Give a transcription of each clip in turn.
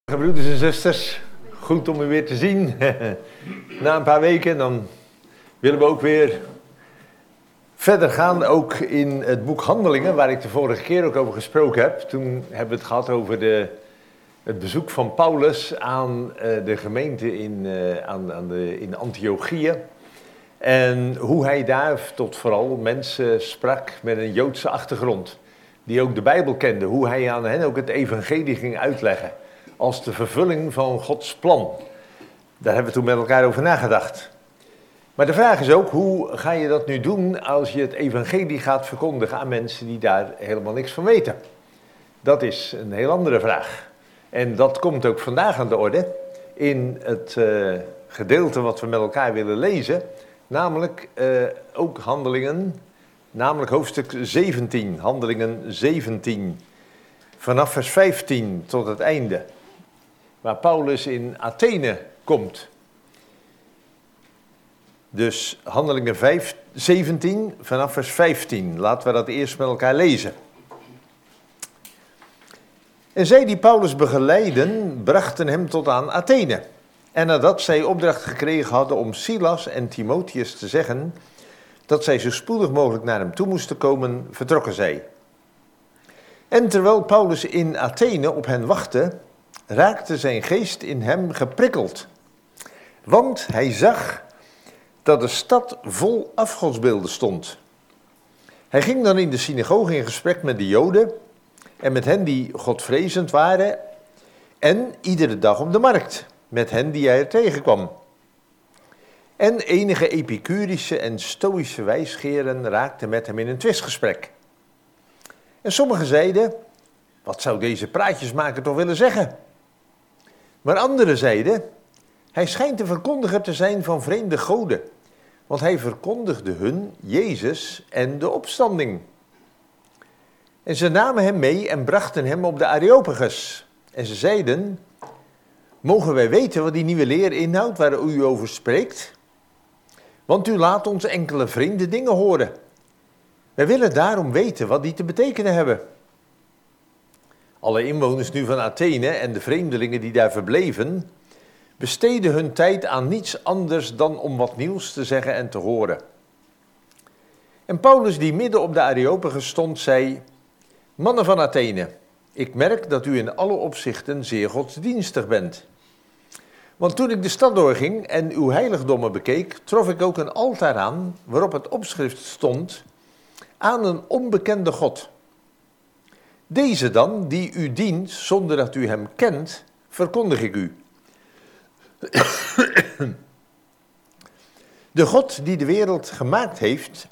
Broeders en zusters, goed om u weer te zien. Na een paar weken dan willen we ook weer verder gaan, ook in het boek Handelingen, waar ik de vorige keer ook over gesproken heb. Toen hebben we het gehad over het bezoek van Paulus aan de gemeente in Antiochië. En hoe hij daar tot vooral mensen sprak met een Joodse achtergrond, die ook de Bijbel kenden. Hoe hij aan hen ook het evangelie ging uitleggen als de vervulling van Gods plan. Daar hebben we toen met elkaar over nagedacht. Maar de vraag is ook, hoe ga je dat nu doen als je het evangelie gaat verkondigen aan mensen die daar helemaal niks van weten? Dat is een heel andere vraag. En dat komt ook vandaag aan de orde in het gedeelte wat we met elkaar willen lezen. Namelijk ook Handelingen, namelijk hoofdstuk 17, Handelingen 17. Vanaf vers 15 tot het einde, waar Paulus in Athene komt. Dus Handelingen 17 vanaf vers 15. Laten we dat eerst met elkaar lezen. En zij die Paulus begeleiden, brachten hem tot aan Athene. En nadat zij opdracht gekregen hadden om Silas en Timotheus te zeggen dat zij zo spoedig mogelijk naar hem toe moesten komen, vertrokken zij. En terwijl Paulus in Athene op hen wachtte, raakte zijn geest in hem geprikkeld. Want hij zag dat de stad vol afgodsbeelden stond. Hij ging dan in de synagoge in gesprek met de Joden en met hen die godvrezend waren en iedere dag op de markt met hen die hij er tegenkwam. En enige epicurische en stoïsche wijsgeren raakten met hem in een twistgesprek. En sommigen zeiden, wat zou deze praatjesmaker toch willen zeggen? Maar anderen zeiden, hij schijnt de verkondiger te zijn van vreemde goden, want hij verkondigde hun Jezus en de opstanding. En ze namen hem mee en brachten hem op de Areopagus. En ze zeiden, mogen wij weten wat die nieuwe leer inhoudt waar u over spreekt? Want u laat ons enkele vreemde dingen horen. Wij willen daarom weten wat die te betekenen hebben. Alle inwoners nu van Athene en de vreemdelingen die daar verbleven, besteden hun tijd aan niets anders dan om wat nieuws te zeggen en te horen. En Paulus, die midden op de Areopagus stond, zei, mannen van Athene, ik merk dat u in alle opzichten zeer godsdienstig bent. Want toen ik de stad doorging en uw heiligdommen bekeek, trof ik ook een altaar aan waarop het opschrift stond, aan een onbekende God. Deze dan, die u dient zonder dat u hem kent, verkondig ik u. De God die de wereld gemaakt heeft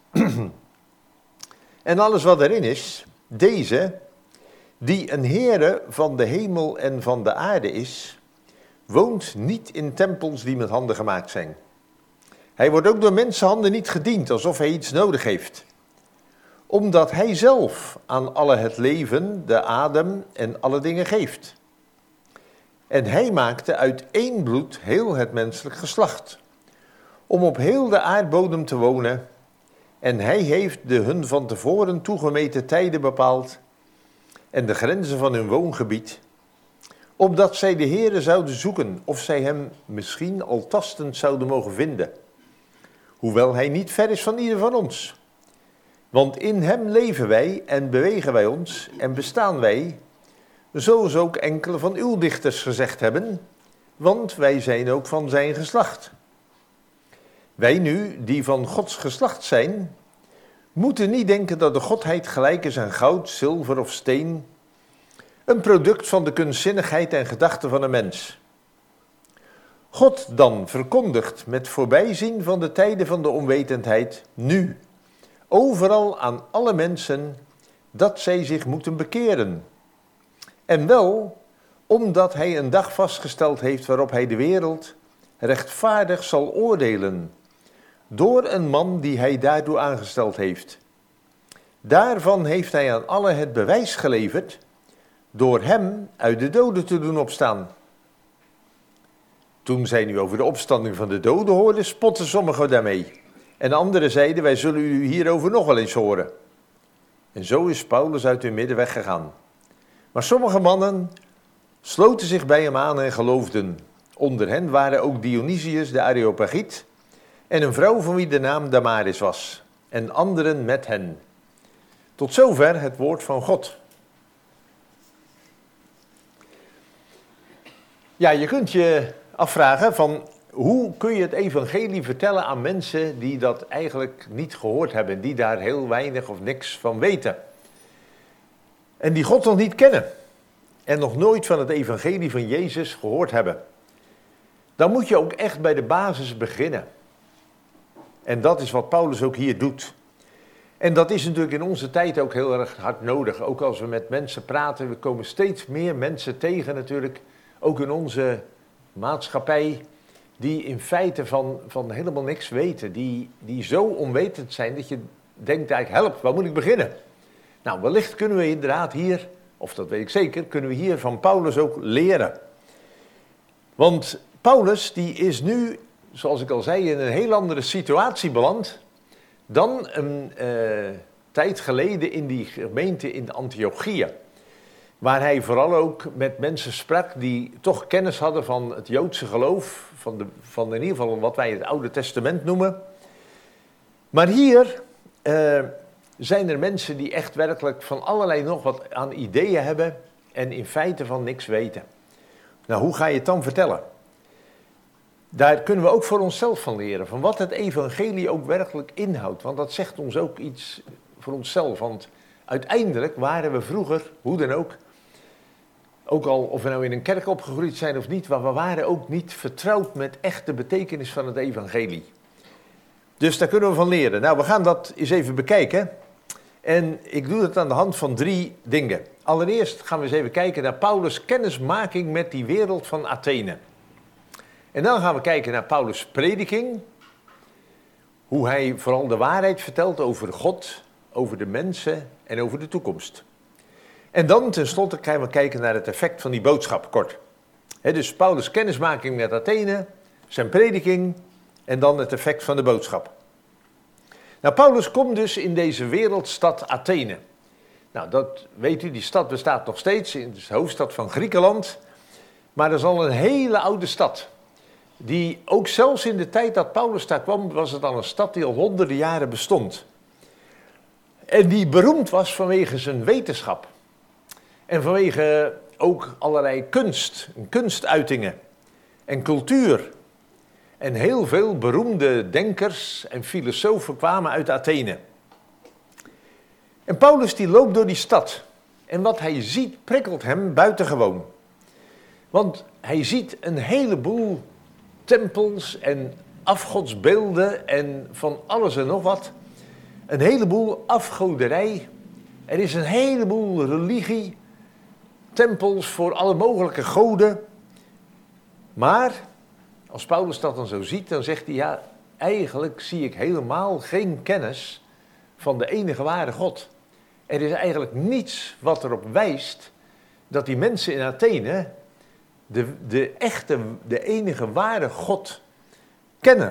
en alles wat erin is, deze, die een Heere van de hemel en van de aarde is, woont niet in tempels die met handen gemaakt zijn. Hij wordt ook door mensenhanden niet gediend, alsof hij iets nodig heeft. Omdat hij zelf aan alle het leven, de adem en alle dingen geeft. En hij maakte uit één bloed heel het menselijk geslacht, om op heel de aardbodem te wonen. En hij heeft de hun van tevoren toegemeten tijden bepaald en de grenzen van hun woongebied, opdat zij de Heere zouden zoeken of zij hem misschien al tastend zouden mogen vinden, hoewel hij niet ver is van ieder van ons. Want in hem leven wij en bewegen wij ons en bestaan wij, zoals ook enkele van uw dichters gezegd hebben, want wij zijn ook van zijn geslacht. Wij nu, die van Gods geslacht zijn, moeten niet denken dat de godheid gelijk is aan goud, zilver of steen, een product van de kunstzinnigheid en gedachten van een mens. God dan verkondigt met voorbijzien van de tijden van de onwetendheid nu, overal aan alle mensen, dat zij zich moeten bekeren. En wel, omdat hij een dag vastgesteld heeft waarop hij de wereld rechtvaardig zal oordelen, door een man die hij daartoe aangesteld heeft. Daarvan heeft hij aan allen het bewijs geleverd, door hem uit de doden te doen opstaan. Toen zij nu over de opstanding van de doden hoorden, spotten sommigen daarmee. En anderen zeiden, wij zullen u hierover nog wel eens horen. En zo is Paulus uit hun midden weggegaan. Maar sommige mannen sloten zich bij hem aan en geloofden. Onder hen waren ook Dionysius de Areopagiet en een vrouw van wie de naam Damaris was, en anderen met hen. Tot zover het woord van God. Ja, je kunt je afvragen van hoe kun je het evangelie vertellen aan mensen die dat eigenlijk niet gehoord hebben, die daar heel weinig of niks van weten. En die God nog niet kennen en nog nooit van het evangelie van Jezus gehoord hebben. Dan moet je ook echt bij de basis beginnen. En dat is wat Paulus ook hier doet. En dat is natuurlijk in onze tijd ook heel erg hard nodig. Ook als we met mensen praten, we komen steeds meer mensen tegen natuurlijk, ook in onze maatschappij, die in feite van helemaal niks weten. Die zo onwetend zijn dat je denkt eigenlijk, help, waar moet ik beginnen? Nou, wellicht kunnen we inderdaad hier, of dat weet ik zeker, kunnen we hier van Paulus ook leren. Want Paulus die is nu, zoals ik al zei, in een heel andere situatie beland dan een tijd geleden in die gemeente in Antiochië. Waar hij vooral ook met mensen sprak die toch kennis hadden van het Joodse geloof, van in ieder geval wat wij het Oude Testament noemen. Maar hier zijn er mensen die echt werkelijk van allerlei nog wat aan ideeën hebben en in feite van niks weten. Nou, hoe ga je het dan vertellen? Daar kunnen we ook voor onszelf van leren, van wat het evangelie ook werkelijk inhoudt. Want dat zegt ons ook iets voor onszelf. Want uiteindelijk waren we vroeger, hoe dan ook al of we nou in een kerk opgegroeid zijn of niet, maar we waren ook niet vertrouwd met echt de betekenis van het evangelie. Dus daar kunnen we van leren. Nou, we gaan dat eens even bekijken. En ik doe dat aan de hand van 3 dingen. Allereerst gaan we eens even kijken naar Paulus' kennismaking met die wereld van Athene. En dan gaan we kijken naar Paulus' prediking. Hoe hij vooral de waarheid vertelt over God, over de mensen en over de toekomst. En dan tenslotte gaan we kijken naar het effect van die boodschap, kort. Dus Paulus' kennismaking met Athene, zijn prediking en dan het effect van de boodschap. Nou, Paulus komt dus in deze wereldstad Athene. Nou, dat weet u, die stad bestaat nog steeds, het is de hoofdstad van Griekenland. Maar dat is al een hele oude stad. Die ook zelfs in de tijd dat Paulus daar kwam, was het al een stad die al honderden jaren bestond. En die beroemd was vanwege zijn wetenschap. En vanwege ook allerlei kunstuitingen en cultuur. En heel veel beroemde denkers en filosofen kwamen uit Athene. En Paulus die loopt door die stad. En wat hij ziet prikkelt hem buitengewoon. Want hij ziet een heleboel tempels en afgodsbeelden en van alles en nog wat. Een heleboel afgoderij. Er is een heleboel religie. Tempels voor alle mogelijke goden. Maar als Paulus dat dan zo ziet, dan zegt hij, ja, eigenlijk zie ik helemaal geen kennis van de enige ware God. Er is eigenlijk niets wat erop wijst dat die mensen in Athene de enige ware God kennen.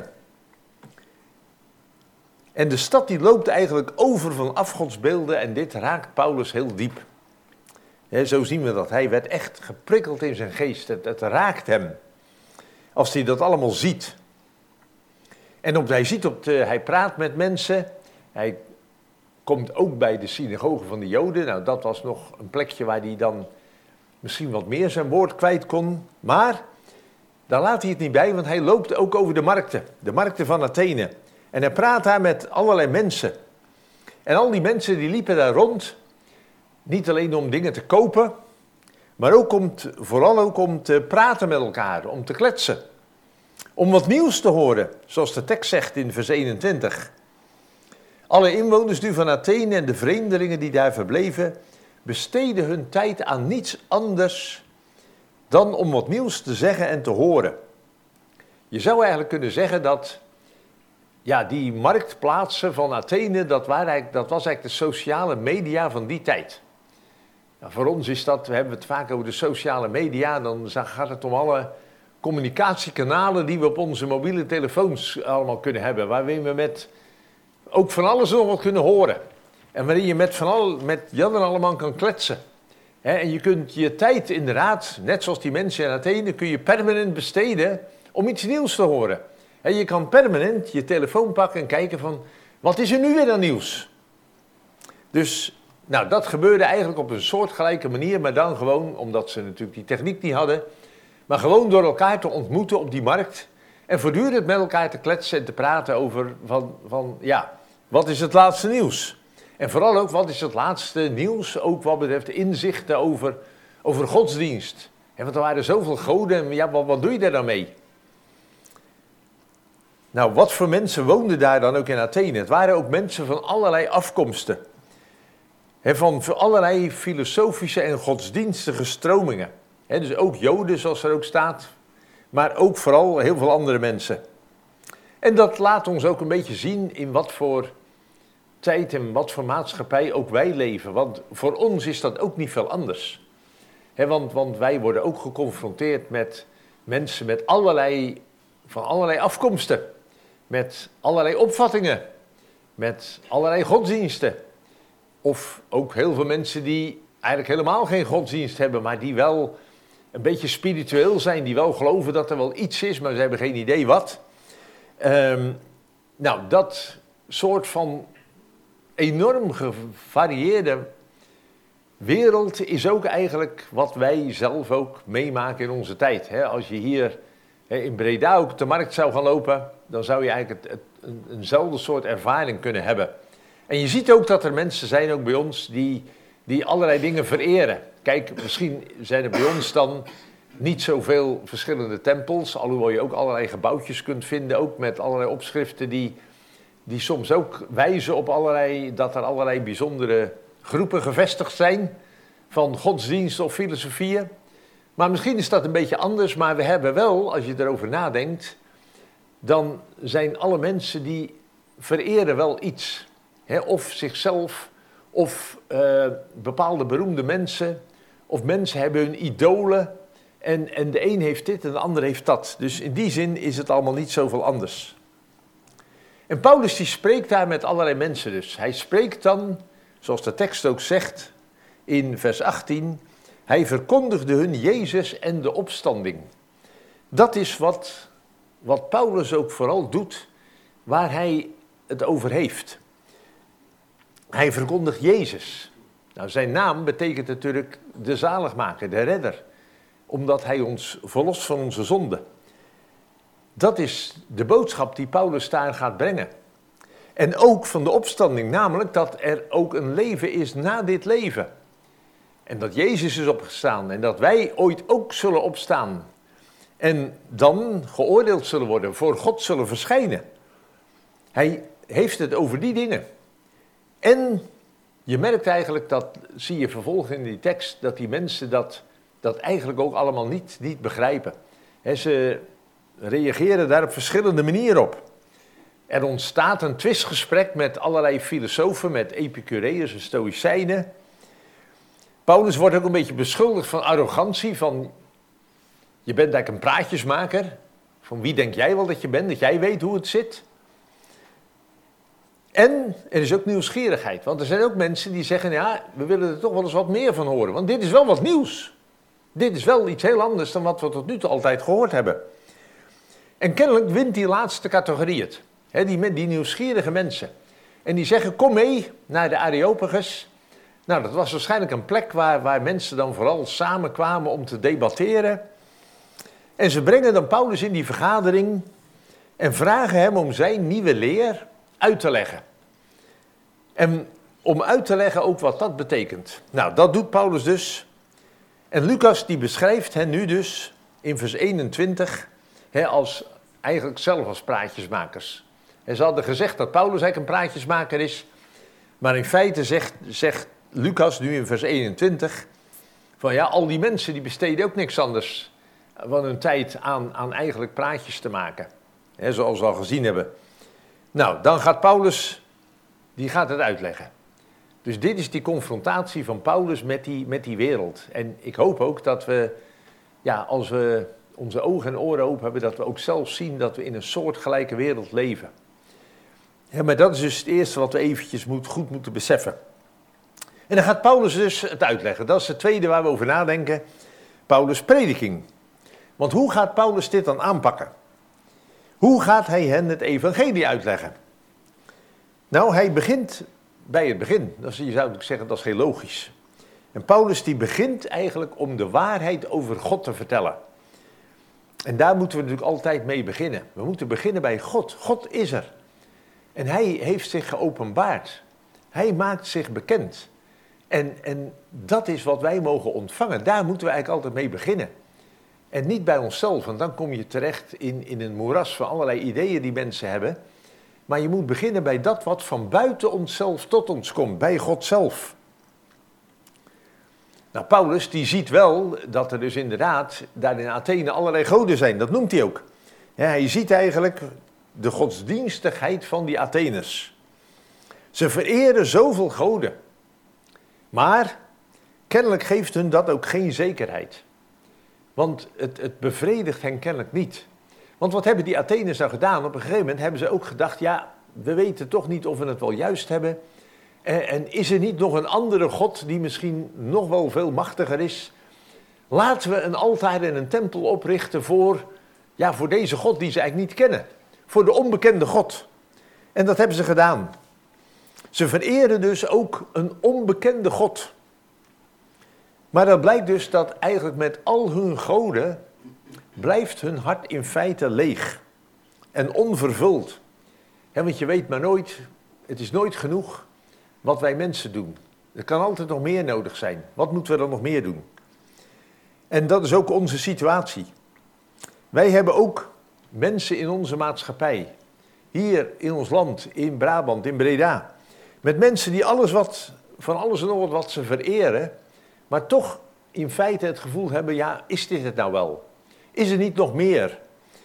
En de stad die loopt eigenlijk over van afgodsbeelden en dit raakt Paulus heel diep. Zo zien we dat. Hij werd echt geprikkeld in zijn geest. Het raakt hem. Als hij dat allemaal ziet. En hij praat met mensen. Hij komt ook bij de synagoge van de Joden. Nou, dat was nog een plekje waar hij dan misschien wat meer zijn woord kwijt kon. Maar daar laat hij het niet bij, want hij loopt ook over de markten van Athene. En hij praat daar met allerlei mensen. En al die mensen die liepen daar rond, niet alleen om dingen te kopen, maar vooral ook om te praten met elkaar, om te kletsen. Om wat nieuws te horen, zoals de tekst zegt in vers 21. Alle inwoners nu van Athene en de vreemdelingen die daar verbleven, besteden hun tijd aan niets anders dan om wat nieuws te zeggen en te horen. Je zou eigenlijk kunnen zeggen dat die marktplaatsen van Athene, dat was eigenlijk de sociale media van die tijd. Nou, voor ons we hebben het vaak over de sociale media, dan gaat het om alle communicatiekanalen die we op onze mobiele telefoons allemaal kunnen hebben, waarin we met ook van alles nog wat kunnen horen. En waarin je met Jan en allemaal kan kletsen. En je kunt je tijd inderdaad, net zoals die mensen in Athene, kun je permanent besteden om iets nieuws te horen. Je kan permanent je telefoon pakken en kijken van, wat is er nu weer aan nieuws? Dus, nou, dat gebeurde eigenlijk op een soortgelijke manier, maar dan gewoon, omdat ze natuurlijk die techniek niet hadden, maar gewoon door elkaar te ontmoeten op die markt en voortdurend met elkaar te kletsen en te praten over wat is het laatste nieuws? En vooral ook, wat is het laatste nieuws, ook wat betreft inzichten over godsdienst? Want er waren zoveel goden en ja, wat doe je daar dan mee? Nou, wat voor mensen woonden daar dan ook in Athene? Het waren ook mensen van allerlei afkomsten. Van allerlei filosofische en godsdienstige stromingen. Dus ook Joden, zoals er ook staat. Maar ook vooral heel veel andere mensen. En dat laat ons ook een beetje zien in wat voor tijd en wat voor maatschappij ook wij leven. Want voor ons is dat ook niet veel anders. Want wij worden ook geconfronteerd met mensen met van allerlei afkomsten. Met allerlei opvattingen. Met allerlei godsdiensten. Of ook heel veel mensen die eigenlijk helemaal geen godsdienst hebben, maar die wel een beetje spiritueel zijn. Die wel geloven dat er wel iets is, maar ze hebben geen idee wat. Nou, dat soort van enorm gevarieerde wereld is ook eigenlijk wat wij zelf ook meemaken in onze tijd. Als je hier in Breda ook op de markt zou gaan lopen, dan zou je eigenlijk eenzelfde soort ervaring kunnen hebben. En je ziet ook dat er mensen zijn, ook bij ons, die allerlei dingen vereren. Kijk, misschien zijn er bij ons dan niet zoveel verschillende tempels, alhoewel je ook allerlei gebouwtjes kunt vinden, ook met allerlei opschriften die soms ook wijzen op dat er allerlei bijzondere groepen gevestigd zijn van godsdiensten of filosofieën. Maar misschien is dat een beetje anders, maar we hebben wel, als je erover nadenkt, dan zijn alle mensen die vereren wel iets. Of zichzelf, of bepaalde beroemde mensen, of mensen hebben hun idolen. En de een heeft dit en de ander heeft dat. Dus in die zin is het allemaal niet zoveel anders. En Paulus die spreekt daar met allerlei mensen dus. Hij spreekt dan, zoals de tekst ook zegt, in vers 18... Hij verkondigde hun Jezus en de opstanding. Dat is wat Paulus ook vooral doet, waar hij het over heeft. Hij verkondigt Jezus. Nou, zijn naam betekent natuurlijk de zaligmaker, de redder. Omdat hij ons verlost van onze zonde. Dat is de boodschap die Paulus daar gaat brengen. En ook van de opstanding, namelijk dat er ook een leven is na dit leven. En dat Jezus is opgestaan en dat wij ooit ook zullen opstaan. En dan geoordeeld zullen worden, voor God zullen verschijnen. Hij heeft het over die dingen. En je merkt eigenlijk, dat zie je vervolgens in die tekst, dat die mensen dat eigenlijk ook allemaal niet begrijpen. Ze reageren daar op verschillende manieren op. Er ontstaat een twistgesprek met allerlei filosofen, met Epicureërs en Stoïcijnen. Paulus wordt ook een beetje beschuldigd van arrogantie, van je bent eigenlijk een praatjesmaker. Van wie denk jij wel dat je bent, dat jij weet hoe het zit? En er is ook nieuwsgierigheid, want er zijn ook mensen die zeggen, ja, we willen er toch wel eens wat meer van horen, want dit is wel wat nieuws. Dit is wel iets heel anders dan wat we tot nu toe altijd gehoord hebben. En kennelijk wint die laatste categorie het. Die nieuwsgierige mensen. En die zeggen, kom mee naar de Areopagus. Nou, dat was waarschijnlijk een plek waar mensen dan vooral samenkwamen om te debatteren. En ze brengen dan Paulus in die vergadering en vragen hem om zijn nieuwe leer uit te leggen. En om uit te leggen ook wat dat betekent. Nou, dat doet Paulus dus. En Lucas die beschrijft hen nu dus in vers 21 eigenlijk zelf als praatjesmakers. En ze hadden gezegd dat Paulus eigenlijk een praatjesmaker is. Maar in feite zegt Lucas nu in vers 21... van ja, al die mensen die besteden ook niks anders van hun tijd aan eigenlijk praatjes te maken. Zoals we al gezien hebben. Nou, dan gaat Paulus, die gaat het uitleggen. Dus dit is die confrontatie van Paulus met die wereld. En ik hoop ook dat we, als we onze ogen en oren open hebben, dat we ook zelf zien dat we in een soortgelijke wereld leven. Ja, maar dat is dus het eerste wat we eventjes goed moeten beseffen. En dan gaat Paulus dus het uitleggen. Dat is het tweede waar we over nadenken. Paulus' prediking. Want hoe gaat Paulus dit dan aanpakken? Hoe gaat hij hen het evangelie uitleggen? Nou, hij begint bij het begin. Je zou ook zeggen, dat is heel logisch. En Paulus die begint eigenlijk om de waarheid over God te vertellen. En daar moeten we natuurlijk altijd mee beginnen. We moeten beginnen bij God. God is er. En hij heeft zich geopenbaard. Hij maakt zich bekend. En dat is wat wij mogen ontvangen. Daar moeten we eigenlijk altijd mee beginnen. En niet bij onszelf, want dan kom je terecht in een moeras van allerlei ideeën die mensen hebben. Maar je moet beginnen bij dat wat van buiten onszelf tot ons komt, bij God zelf. Nou, Paulus die ziet wel dat er dus inderdaad daar in Athene allerlei goden zijn, dat noemt hij ook. Ja, hij ziet eigenlijk de godsdienstigheid van die Atheners. Ze vereren zoveel goden. Maar kennelijk geeft hun dat ook geen zekerheid. Want het bevredigt hen kennelijk niet. Want wat hebben die Atheners nou gedaan? Op een gegeven moment hebben ze ook gedacht, ja, we weten toch niet of we het wel juist hebben. En is er niet nog een andere God die misschien nog wel veel machtiger is? Laten we een altaar en een tempel oprichten voor deze God die ze eigenlijk niet kennen. Voor de onbekende God. En dat hebben ze gedaan. Ze vereren dus ook een onbekende God. Maar dat blijkt dus dat eigenlijk met al hun goden blijft hun hart in feite leeg en onvervuld. Want je weet maar nooit, het is nooit genoeg wat wij mensen doen. Er kan altijd nog meer nodig zijn. Wat moeten we dan nog meer doen? En dat is ook onze situatie. Wij hebben ook mensen in onze maatschappij, hier in ons land, in Brabant, in Breda, met mensen die van alles en nog wat ze vereren, maar toch in feite het gevoel hebben, ja, is dit het nou wel? Is er niet nog meer?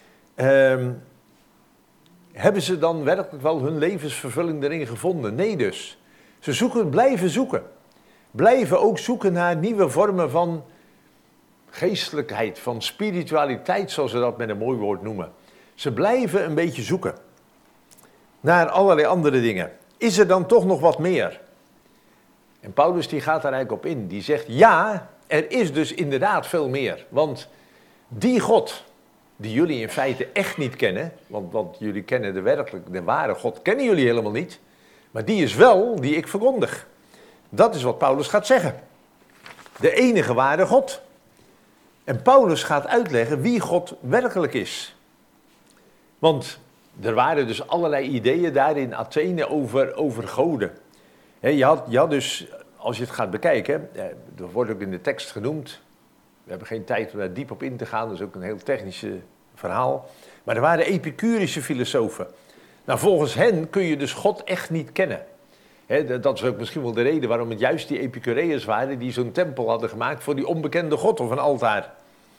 Hebben ze dan werkelijk wel hun levensvervulling erin gevonden? Nee dus. Ze blijven zoeken. Blijven ook zoeken naar nieuwe vormen van geestelijkheid, van spiritualiteit, zoals ze dat met een mooi woord noemen. Ze blijven een beetje zoeken naar allerlei andere dingen. Is er dan toch nog wat meer? En Paulus die gaat daar eigenlijk op in. Die zegt, ja, er is dus inderdaad veel meer. Want die God, die jullie in feite echt niet kennen, want jullie kennen de ware God, kennen jullie helemaal niet. Maar die is wel die ik verkondig. Dat is wat Paulus gaat zeggen. De enige ware God. En Paulus gaat uitleggen wie God werkelijk is. Want er waren dus allerlei ideeën daar in Athene over goden. Je had dus, als je het gaat bekijken, dat wordt ook in de tekst genoemd. We hebben geen tijd om daar diep op in te gaan, dat is ook een heel technisch verhaal. Maar er waren Epicurische filosofen. Nou, volgens hen kun je dus God echt niet kennen. Dat is ook misschien wel de reden waarom het juist die Epicureërs waren die zo'n tempel hadden gemaakt voor die onbekende God of een altaar.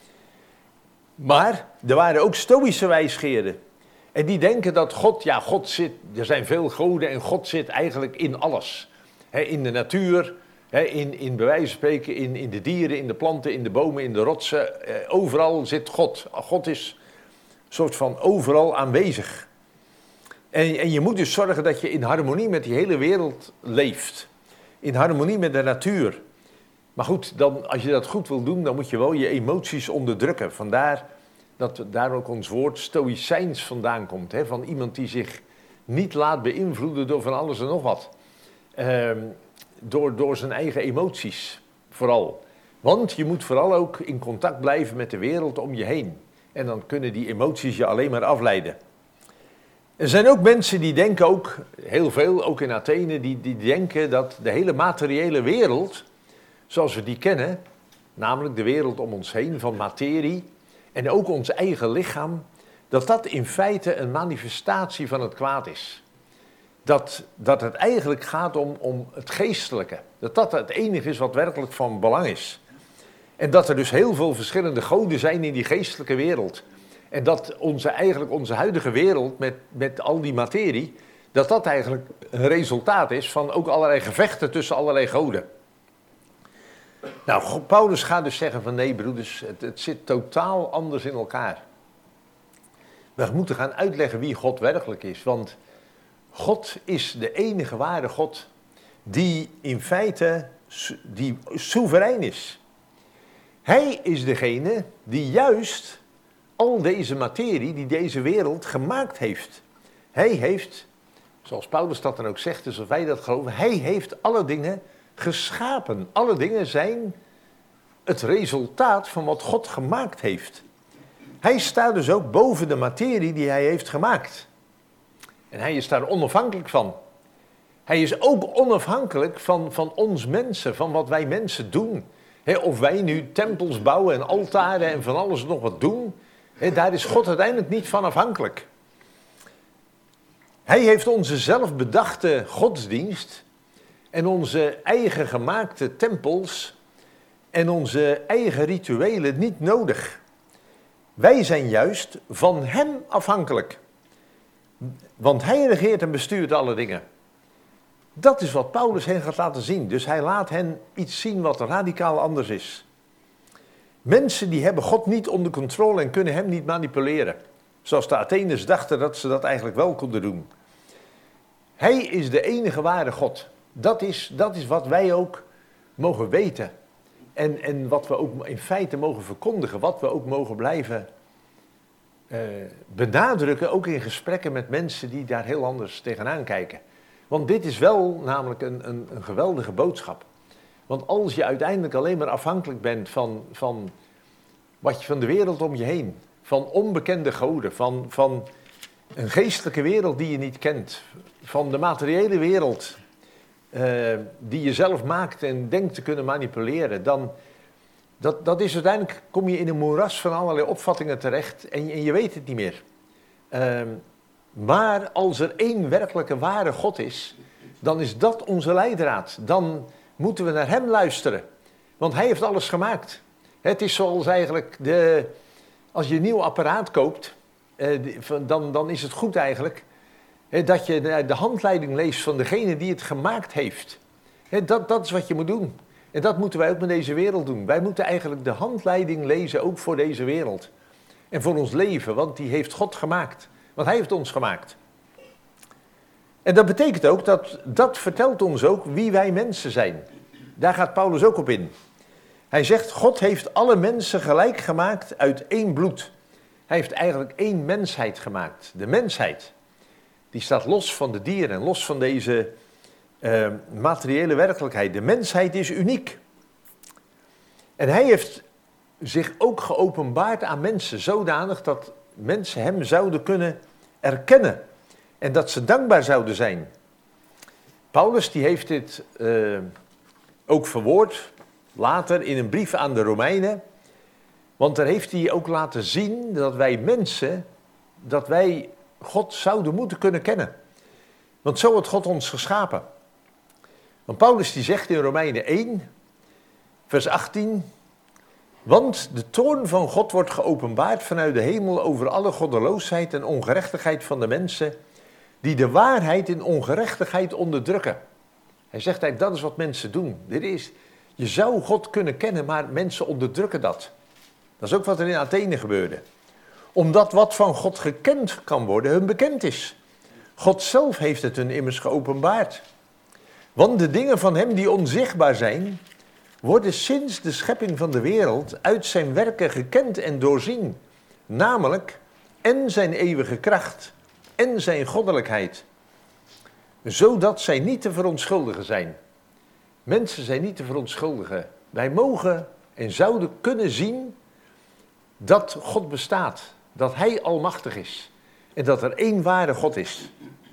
Maar er waren ook Stoïsche wijsgeeren. En die denken dat God zit, er zijn veel goden en God zit eigenlijk in alles. In de natuur, in bij wijze van spreken, in de dieren, in de planten, in de bomen, in de rotsen. Overal zit God. God is een soort van overal aanwezig. En je moet dus zorgen dat je in harmonie met die hele wereld leeft. In harmonie met de natuur. Maar goed, als je dat goed wil doen, dan moet je wel je emoties onderdrukken. Vandaar dat daar ook ons woord stoïcijns vandaan komt. Van iemand die zich niet laat beïnvloeden door van alles en nog wat. Door zijn eigen emoties, vooral. Want je moet vooral ook in contact blijven met de wereld om je heen. En dan kunnen die emoties je alleen maar afleiden. Er zijn ook mensen die denken ook, heel veel, ook in Athene, die denken dat de hele materiële wereld, zoals we die kennen, namelijk de wereld om ons heen van materie en ook ons eigen lichaam, dat in feite een manifestatie van het kwaad is. Dat het eigenlijk gaat om het geestelijke. Dat het enige is wat werkelijk van belang is. En dat er dus heel veel verschillende goden zijn in die geestelijke wereld. En dat onze huidige wereld met al die materie, dat eigenlijk een resultaat is van ook allerlei gevechten tussen allerlei goden. Nou, Paulus gaat dus zeggen van nee broeders, het zit totaal anders in elkaar. We moeten gaan uitleggen wie God werkelijk is, want God is de enige ware God die in feite die soeverein is. Hij is degene die juist al deze materie, die deze wereld gemaakt heeft. Hij heeft, zoals Paulus dat dan ook zegt, dus als wij dat geloven, hij heeft alle dingen geschapen. Alle dingen zijn het resultaat van wat God gemaakt heeft. Hij staat dus ook boven de materie die hij heeft gemaakt. En hij is daar onafhankelijk van. Hij is ook onafhankelijk van ons mensen, van wat wij mensen doen. Of wij nu tempels bouwen en altaren en van alles nog wat doen. Daar is God uiteindelijk niet van afhankelijk. Hij heeft onze zelfbedachte godsdienst en onze eigen gemaakte tempels en onze eigen rituelen niet nodig. Wij zijn juist van hem afhankelijk. Want hij regeert en bestuurt alle dingen. Dat is wat Paulus hen gaat laten zien. Dus hij laat hen iets zien wat radicaal anders is. Mensen die hebben God niet onder controle en kunnen hem niet manipuleren. Zoals de Atheners dachten dat ze dat eigenlijk wel konden doen. Hij is de enige ware God. Dat is wat wij ook mogen weten. En wat we ook in feite mogen verkondigen. Wat we ook mogen blijven benadrukken. Ook in gesprekken met mensen die daar heel anders tegenaan kijken. Want dit is wel namelijk een geweldige boodschap. Want als je uiteindelijk alleen maar afhankelijk bent van wat je van de wereld om je heen. Van onbekende goden. Van een geestelijke wereld die je niet kent. Van de materiële wereld die je zelf maakt en denkt te kunnen manipuleren. Dan dat is uiteindelijk, kom je in een moeras van allerlei opvattingen terecht en je weet het niet meer. Maar als er één werkelijke ware God is, dan is dat onze leidraad. Dan moeten we naar hem luisteren. Want hij heeft alles gemaakt. Het is zoals eigenlijk, als je een nieuw apparaat koopt, dan is het goed eigenlijk dat je de handleiding leest van degene die het gemaakt heeft. Dat is wat je moet doen. En dat moeten wij ook met deze wereld doen. Wij moeten eigenlijk de handleiding lezen, ook voor deze wereld. En voor ons leven, want die heeft God gemaakt. Want hij heeft ons gemaakt. En dat betekent ook, dat vertelt ons ook wie wij mensen zijn. Daar gaat Paulus ook op in. Hij zegt, God heeft alle mensen gelijk gemaakt uit één bloed. Hij heeft eigenlijk één mensheid gemaakt. De mensheid, die staat los van de dieren, los van deze materiële werkelijkheid. De mensheid is uniek. En hij heeft zich ook geopenbaard aan mensen, zodanig dat mensen hem zouden kunnen erkennen. En dat ze dankbaar zouden zijn. Paulus die heeft dit ook verwoord, later in een brief aan de Romeinen. Want daar heeft hij ook laten zien dat wij mensen, dat wij God zouden moeten kunnen kennen. Want zo had God ons geschapen. Want Paulus die zegt in Romeinen 1, vers 18... Want de toorn van God wordt geopenbaard vanuit de hemel over alle goddeloosheid en ongerechtigheid van de mensen die de waarheid in ongerechtigheid onderdrukken. Hij zegt eigenlijk, dat is wat mensen doen. Je zou God kunnen kennen, maar mensen onderdrukken dat. Dat is ook wat er in Athene gebeurde. Omdat wat van God gekend kan worden, hun bekend is. God zelf heeft het hun immers geopenbaard. Want de dingen van hem die onzichtbaar zijn, worden sinds de schepping van de wereld uit zijn werken gekend en doorzien. Namelijk, en zijn eeuwige kracht, en zijn goddelijkheid. Zodat zij niet te verontschuldigen zijn. Mensen zijn niet te verontschuldigen. Wij mogen en zouden kunnen zien dat God bestaat. Dat hij almachtig is. En dat er één ware God is.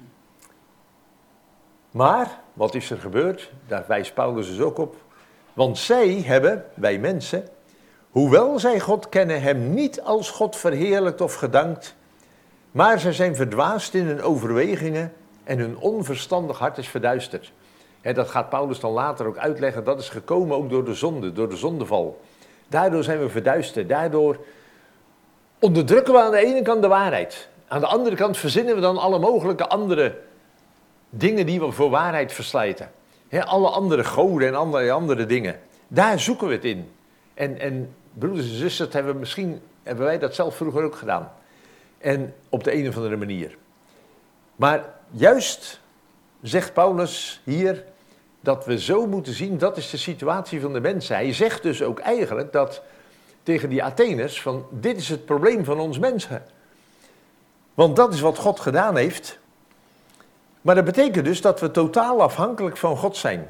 Maar, wat is er gebeurd? Daar wijst Paulus dus ook op. Want zij hebben, wij mensen, hoewel zij God kennen, hem niet als God verheerlijkt of gedankt, maar zij zijn verdwaasd in hun overwegingen en hun onverstandig hart is verduisterd. Dat gaat Paulus dan later ook uitleggen, dat is gekomen ook door de zonde, door de zondeval. Daardoor zijn we verduisterd, daardoor onderdrukken we aan de ene kant de waarheid. Aan de andere kant verzinnen we dan alle mogelijke andere dingen die we voor waarheid verslijten. Alle andere goden en andere dingen. Daar zoeken we het in. En broeders en zusters, hebben wij dat zelf vroeger ook gedaan. En op de een of andere manier. Maar juist zegt Paulus hier, dat we zo moeten zien, dat is de situatie van de mensen. Hij zegt dus ook eigenlijk dat tegen die Atheners van dit is het probleem van ons mensen. Want dat is wat God gedaan heeft. Maar dat betekent dus dat we totaal afhankelijk van God zijn.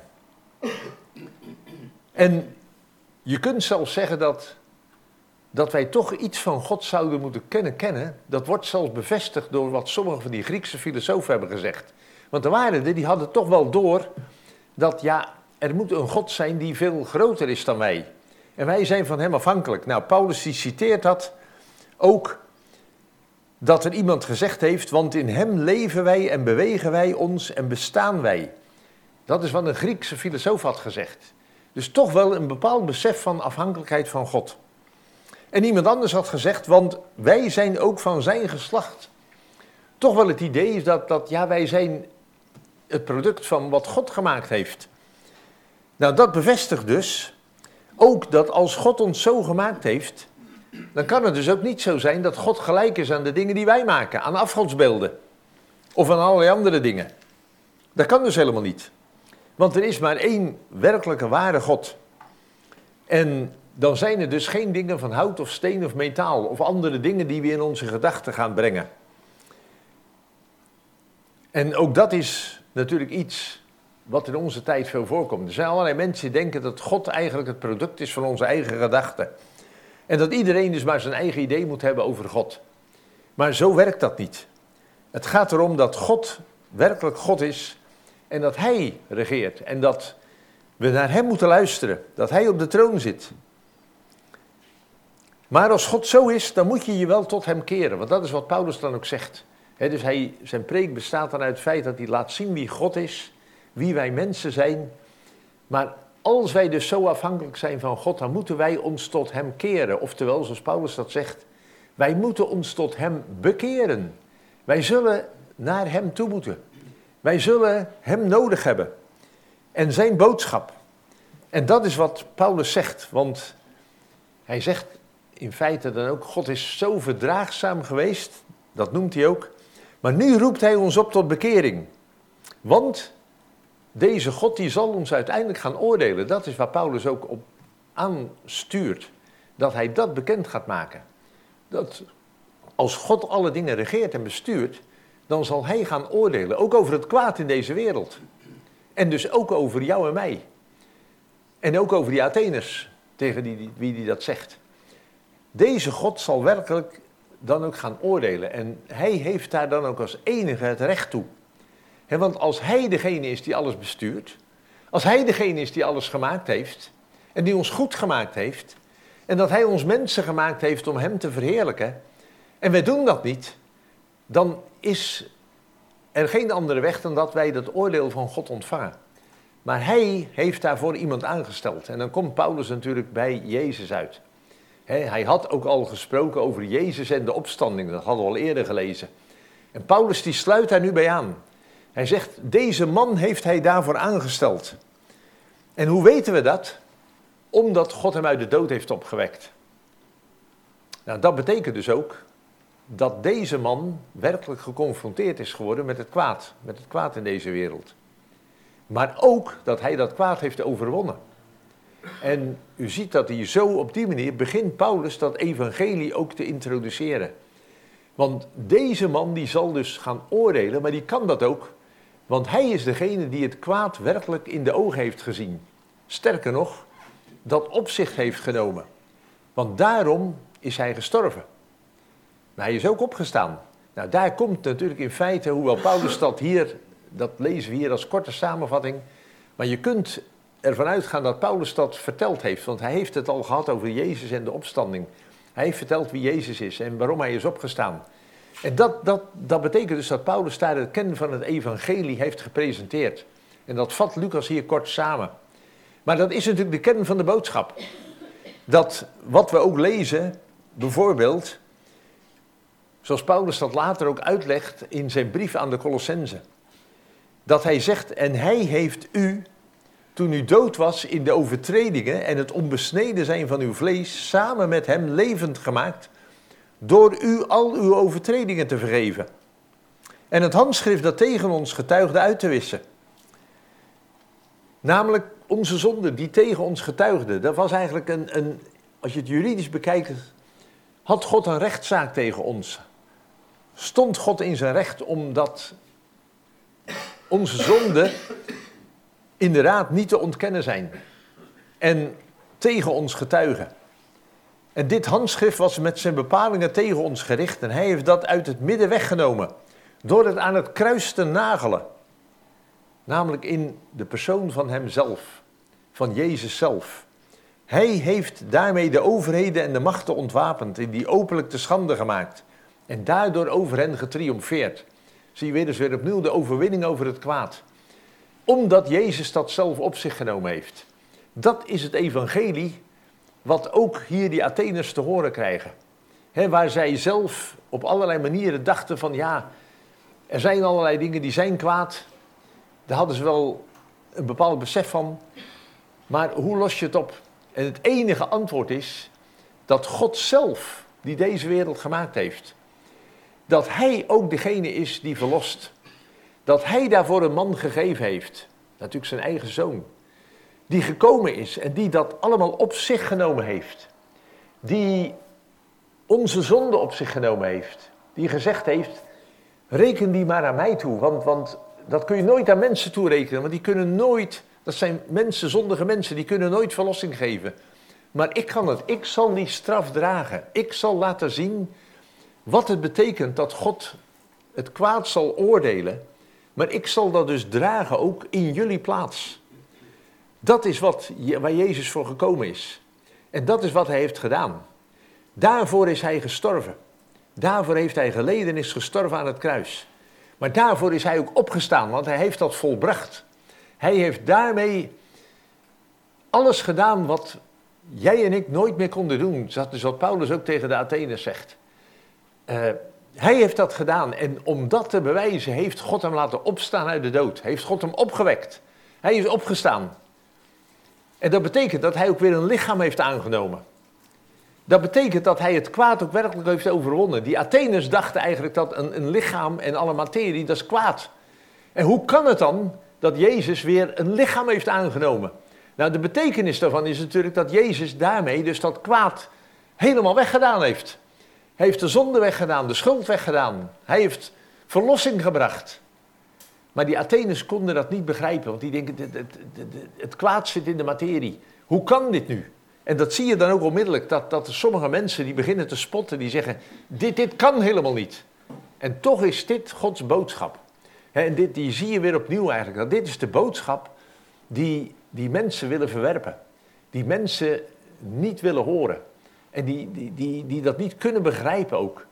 En je kunt zelfs zeggen dat wij toch iets van God zouden moeten kennen. Dat wordt zelfs bevestigd door wat sommige van die Griekse filosofen hebben gezegd. Want er waren er, die hadden toch wel door dat ja, er moet een God zijn die veel groter is dan wij. En wij zijn van hem afhankelijk. Nou, Paulus die citeert dat ook, dat er iemand gezegd heeft, want in hem leven wij en bewegen wij ons en bestaan wij. Dat is wat een Griekse filosoof had gezegd. Dus toch wel een bepaald besef van afhankelijkheid van God. En iemand anders had gezegd, want wij zijn ook van zijn geslacht. Toch wel het idee is dat ja, wij zijn het product van wat God gemaakt heeft. Nou, dat bevestigt dus ook dat als God ons zo gemaakt heeft, dan kan het dus ook niet zo zijn dat God gelijk is aan de dingen die wij maken, aan afgodsbeelden of aan allerlei andere dingen. Dat kan dus helemaal niet. Want er is maar één werkelijke ware God. En dan zijn er dus geen dingen van hout of steen of metaal of andere dingen die we in onze gedachten gaan brengen. En ook dat is natuurlijk iets wat in onze tijd veel voorkomt. Er zijn allerlei mensen die denken dat God eigenlijk het product is van onze eigen gedachten. En dat iedereen dus maar zijn eigen idee moet hebben over God. Maar zo werkt dat niet. Het gaat erom dat God werkelijk God is en dat Hij regeert. En dat we naar Hem moeten luisteren, dat Hij op de troon zit. Maar als God zo is, dan moet je je wel tot Hem keren. Want dat is wat Paulus dan ook zegt. Dus zijn preek bestaat dan uit het feit dat hij laat zien wie God is, wie wij mensen zijn. Maar als wij dus zo afhankelijk zijn van God, dan moeten wij ons tot Hem keren. Oftewel, zoals Paulus dat zegt, wij moeten ons tot Hem bekeren. Wij zullen naar Hem toe moeten. Wij zullen Hem nodig hebben. En zijn boodschap. En dat is wat Paulus zegt, want hij zegt in feite dan ook, God is zo verdraagzaam geweest, dat noemt hij ook. Maar nu roept hij ons op tot bekering. Want deze God die zal ons uiteindelijk gaan oordelen. Dat is waar Paulus ook op aanstuurt. Dat hij dat bekend gaat maken. Dat als God alle dingen regeert en bestuurt, dan zal hij gaan oordelen. Ook over het kwaad in deze wereld. En dus ook over jou en mij. En ook over die Atheners, tegen wie die dat zegt. Deze God zal werkelijk dan ook gaan oordelen. En hij heeft daar dan ook als enige het recht toe. Want als hij degene is die alles bestuurt, als hij degene is die alles gemaakt heeft, en die ons goed gemaakt heeft, en dat hij ons mensen gemaakt heeft om hem te verheerlijken, en wij doen dat niet, dan is er geen andere weg dan dat wij dat oordeel van God ontvangen. Maar hij heeft daarvoor iemand aangesteld. En dan komt Paulus natuurlijk bij Jezus uit. Hij had ook al gesproken over Jezus en de opstanding, dat hadden we al eerder gelezen. En Paulus die sluit daar nu bij aan. Hij zegt, deze man heeft hij daarvoor aangesteld. En hoe weten we dat? Omdat God hem uit de dood heeft opgewekt. Nou, dat betekent dus ook dat deze man werkelijk geconfronteerd is geworden met het kwaad in deze wereld. Maar ook dat hij dat kwaad heeft overwonnen. En u ziet dat hij zo op die manier begint Paulus dat evangelie ook te introduceren. Want deze man die zal dus gaan oordelen, maar die kan dat ook. Want hij is degene die het kwaad werkelijk in de ogen heeft gezien. Sterker nog, dat op zich heeft genomen. Want daarom is hij gestorven. Maar hij is ook opgestaan. Nou, daar komt natuurlijk in feite, hoewel Paulus dat lezen we hier als korte samenvatting. Maar je kunt ervan uitgaan dat Paulus dat verteld heeft. Want hij heeft het al gehad over Jezus en de opstanding. Hij heeft verteld wie Jezus is en waarom hij is opgestaan. En dat betekent dus dat Paulus daar het kennen van het evangelie heeft gepresenteerd. En dat vat Lucas hier kort samen. Maar dat is natuurlijk de kern van de boodschap. Dat wat we ook lezen, bijvoorbeeld, zoals Paulus dat later ook uitlegt in zijn brief aan de Colossenzen. Dat hij zegt, en hij heeft u, toen u dood was in de overtredingen en het onbesneden zijn van uw vlees, samen met hem levend gemaakt, door u al uw overtredingen te vergeven. En het handschrift dat tegen ons getuigde uit te wissen. Namelijk onze zonde die tegen ons getuigde. Dat was eigenlijk als je het juridisch bekijkt, had God een rechtszaak tegen ons. Stond God in zijn recht omdat onze zonden inderdaad niet te ontkennen zijn. En tegen ons getuigen. En dit handschrift was met zijn bepalingen tegen ons gericht. En hij heeft dat uit het midden weggenomen. Door het aan het kruis te nagelen. Namelijk in de persoon van hemzelf. Van Jezus zelf. Hij heeft daarmee de overheden en de machten ontwapend. En die openlijk te schande gemaakt. En daardoor over hen getriomfeerd. Zie je weer opnieuw de overwinning over het kwaad. Omdat Jezus dat zelf op zich genomen heeft. Dat is het evangelie wat ook hier die Atheners te horen krijgen. Waar zij zelf op allerlei manieren dachten van ja, er zijn allerlei dingen die zijn kwaad. Daar hadden ze wel een bepaald besef van. Maar hoe los je het op? En het enige antwoord is dat God zelf, die deze wereld gemaakt heeft, dat hij ook degene is die verlost. Dat hij daarvoor een man gegeven heeft, natuurlijk zijn eigen zoon, die gekomen is en die dat allemaal op zich genomen heeft. Die onze zonde op zich genomen heeft. Die gezegd heeft, reken die maar aan mij toe, want dat kun je nooit aan mensen toerekenen, want die kunnen nooit, dat zijn mensen, zondige mensen, die kunnen nooit verlossing geven. Maar ik kan het, ik zal die straf dragen. Ik zal laten zien wat het betekent dat God het kwaad zal oordelen. Maar ik zal dat dus dragen ook in jullie plaats. Dat is waar Jezus voor gekomen is. En dat is wat hij heeft gedaan. Daarvoor is hij gestorven. Daarvoor heeft hij geleden en is gestorven aan het kruis. Maar daarvoor is hij ook opgestaan, want hij heeft dat volbracht. Hij heeft daarmee alles gedaan wat jij en ik nooit meer konden doen. Dat is wat Paulus ook tegen de Atheners zegt. Hij heeft dat gedaan en om dat te bewijzen heeft God hem laten opstaan uit de dood. Heeft God hem opgewekt. Hij is opgestaan. En dat betekent dat hij ook weer een lichaam heeft aangenomen. Dat betekent dat hij het kwaad ook werkelijk heeft overwonnen. Die Atheners dachten eigenlijk dat een lichaam en alle materie, dat is kwaad. En hoe kan het dan dat Jezus weer een lichaam heeft aangenomen? Nou, de betekenis daarvan is natuurlijk dat Jezus daarmee dus dat kwaad helemaal weggedaan heeft. Hij heeft de zonde weggedaan, de schuld weggedaan. Hij heeft verlossing gebracht. Maar die Atheners konden dat niet begrijpen, want die denken, het kwaad zit in de materie. Hoe kan dit nu? En dat zie je dan ook onmiddellijk, dat er sommige mensen die beginnen te spotten, die zeggen, dit kan helemaal niet. En toch is dit Gods boodschap. En die zie je weer opnieuw eigenlijk, dat dit is de boodschap die mensen willen verwerpen. Die mensen niet willen horen. En die dat niet kunnen begrijpen ook.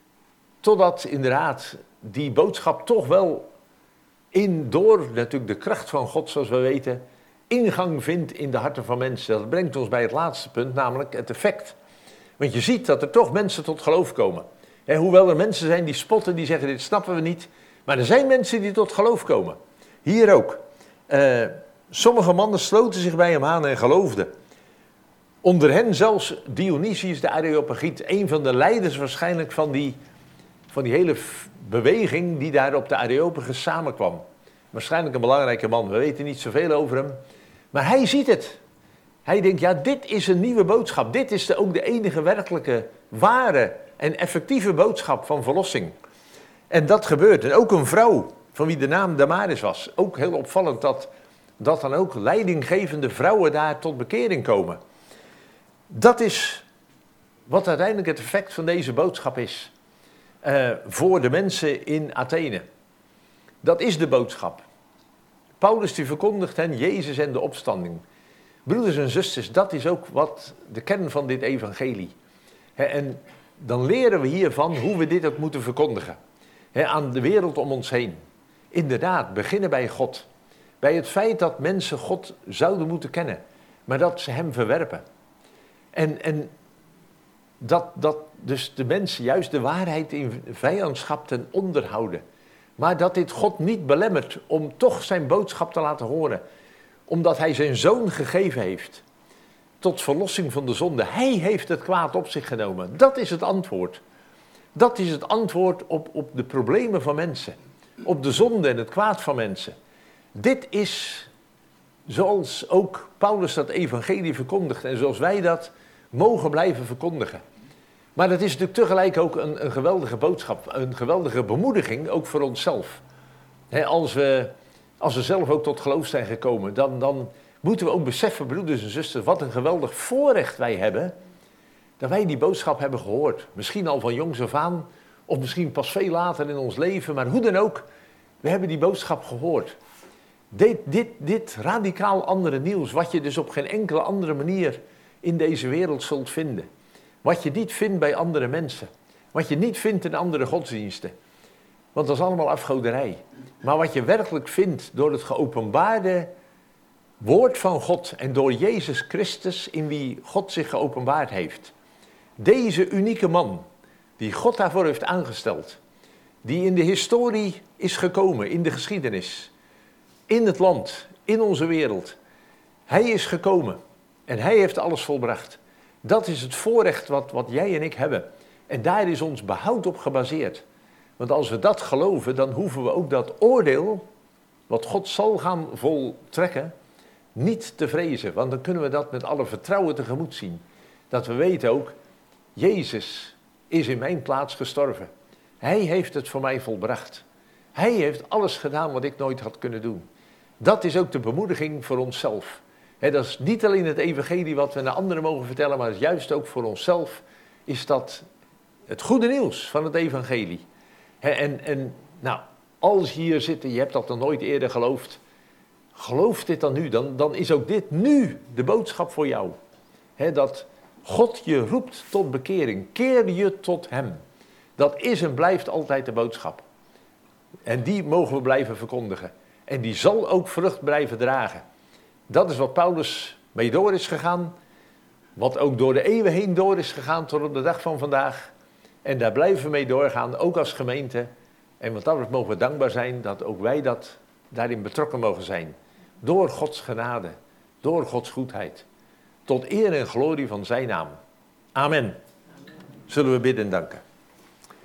Totdat inderdaad die boodschap toch wel door natuurlijk de kracht van God, zoals we weten, ingang vindt in de harten van mensen. Dat brengt ons bij het laatste punt, namelijk het effect. Want je ziet dat er toch mensen tot geloof komen. Hoewel er mensen zijn die spotten, die zeggen dit snappen we niet. Maar er zijn mensen die tot geloof komen. Hier ook. Sommige mannen sloten zich bij hem aan en geloofden. Onder hen zelfs Dionysius de Areopagiet, een van de leiders waarschijnlijk van die hele beweging die daar op de Areopagus samenkwam. Waarschijnlijk een belangrijke man, we weten niet zoveel over hem. Maar hij ziet het. Hij denkt, ja, dit is een nieuwe boodschap. Dit is ook de enige werkelijke, ware en effectieve boodschap van verlossing. En dat gebeurt. En ook een vrouw, van wie de naam Damaris was. Ook heel opvallend dat dan ook leidinggevende vrouwen daar tot bekering komen. Dat is wat uiteindelijk het effect van deze boodschap is. Voor de mensen in Athene. Dat is de boodschap. Paulus die verkondigt hen Jezus en de opstanding. Broeders en zusters, dat is ook wat de kern van dit evangelie. En dan leren we hiervan hoe we dit ook moeten verkondigen. Aan de wereld om ons heen. Inderdaad, beginnen bij God. Bij het feit dat mensen God zouden moeten kennen. Maar dat ze hem verwerpen. En dat dus de mensen juist de waarheid in vijandschap ten onder houden. Maar dat dit God niet belemmert om toch zijn boodschap te laten horen. Omdat hij zijn zoon gegeven heeft. Tot verlossing van de zonde. Hij heeft het kwaad op zich genomen. Dat is het antwoord. Dat is het antwoord op de problemen van mensen. Op de zonde en het kwaad van mensen. Dit is Zoals ook Paulus dat evangelie verkondigt en zoals wij dat mogen blijven verkondigen. Maar dat is natuurlijk tegelijk ook een geweldige boodschap, een geweldige bemoediging, ook voor onszelf. Als we zelf ook tot geloof zijn gekomen, dan moeten we ook beseffen, broeders en zusters, wat een geweldig voorrecht wij hebben, dat wij die boodschap hebben gehoord. Misschien al van jongs af aan, of misschien pas veel later in ons leven, maar hoe dan ook, we hebben die boodschap gehoord. Dit radicaal andere nieuws, wat je dus op geen enkele andere manier in deze wereld zult vinden. Wat je niet vindt bij andere mensen. Wat je niet vindt in andere godsdiensten. Want dat is allemaal afgoderij. Maar wat je werkelijk vindt door het geopenbaarde woord van God en door Jezus Christus in wie God zich geopenbaard heeft. Deze unieke man, die God daarvoor heeft aangesteld. Die in de historie is gekomen, in de geschiedenis. In het land, in onze wereld. Hij is gekomen en hij heeft alles volbracht. Dat is het voorrecht wat jij en ik hebben. En daar is ons behoud op gebaseerd. Want als we dat geloven, dan hoeven we ook dat oordeel, wat God zal gaan voltrekken, niet te vrezen. Want dan kunnen we dat met alle vertrouwen tegemoet zien. Dat we weten ook, Jezus is in mijn plaats gestorven. Hij heeft het voor mij volbracht. Hij heeft alles gedaan wat ik nooit had kunnen doen. Dat is ook de bemoediging voor onszelf. Dat is niet alleen het evangelie wat we naar anderen mogen vertellen, maar juist ook voor onszelf is dat het goede nieuws van het evangelie. En als je hier zit en je hebt dat nog nooit eerder geloofd, geloof dit dan nu, dan is ook dit nu de boodschap voor jou. Dat God je roept tot bekering, keer je tot hem. Dat is en blijft altijd de boodschap. En die mogen we blijven verkondigen. En die zal ook vrucht blijven dragen. Dat is wat Paulus mee door is gegaan. Wat ook door de eeuwen heen door is gegaan tot op de dag van vandaag. En daar blijven we mee doorgaan, ook als gemeente. En wat dat mogen we dankbaar zijn dat ook wij daarin betrokken mogen zijn. Door Gods genade, door Gods goedheid. Tot eer en glorie van zijn naam. Amen. Zullen we bidden en danken.